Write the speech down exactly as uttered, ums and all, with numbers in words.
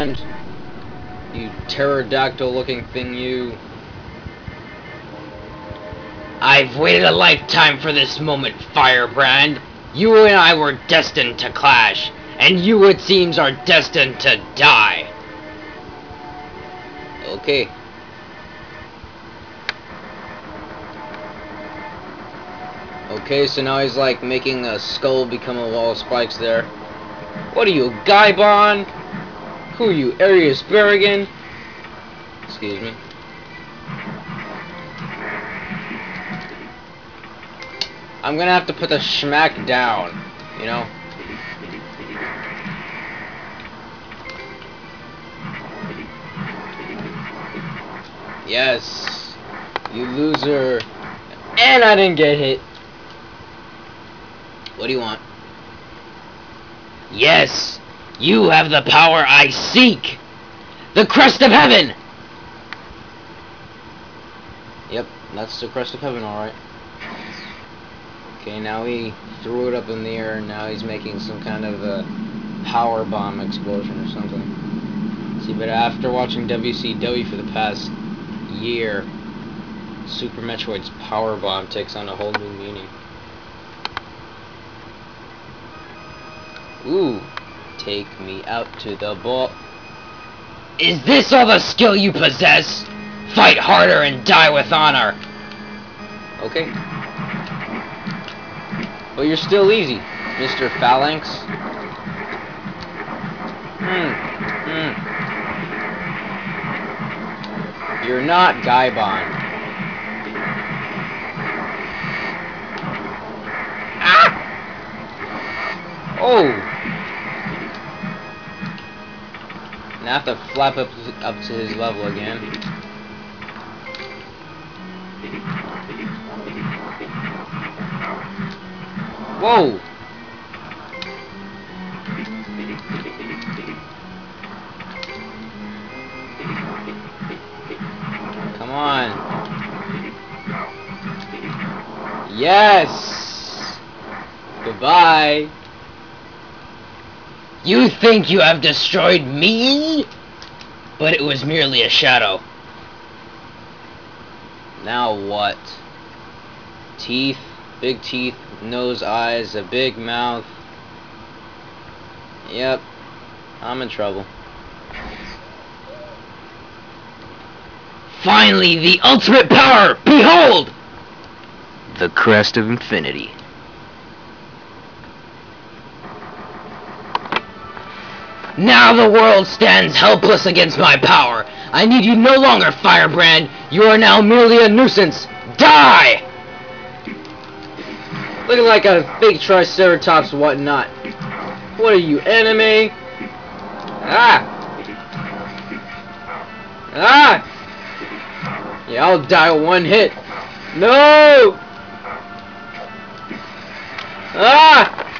You pterodactyl looking thing, you. I've waited a lifetime for this moment, Firebrand. You and I were destined to clash, and you, it seems, are destined to die. Okay. Okay, so now he's like making a skull become a wall of spikes there. What are you, Gaibon? Who are you, Arius Berrigan? Excuse me. I'm gonna have to put the schmack down, you know? Yes, you loser. And I didn't get hit. What do you want? Yes, you have the power I seek. The crest of heaven. Yep, that's the crest of heaven, alright. Okay, now he threw it up in the air, and now he's making some kind of a power bomb explosion or something. See, but after watching W C W for the past year, Super Metroid's power bomb takes on a whole new meaning. Ooh, take me out to the ball. Is this all the skill you possess? Fight harder and die with honor. Okay. But you're still easy, Mister Phalanx. Hmm. Hmm. You're not Gaibon. Ah! Oh! Now I have to flap up, up to his level again. Whoa! Come on. Yes! Goodbye. You think you have destroyed me? But it was merely a shadow. Now what? Teeth, big teeth, nose, eyes, a big mouth. Yep, I'm in trouble. Finally, the ultimate power! Behold! The crest of infinity. Now the world stands helpless against my power. I need you no longer, Firebrand. You are now merely a nuisance. Die! Looking like a fake Triceratops whatnot. What are you, anime? Ah! Ah! Yeah, I'll die with one hit. No! Ah!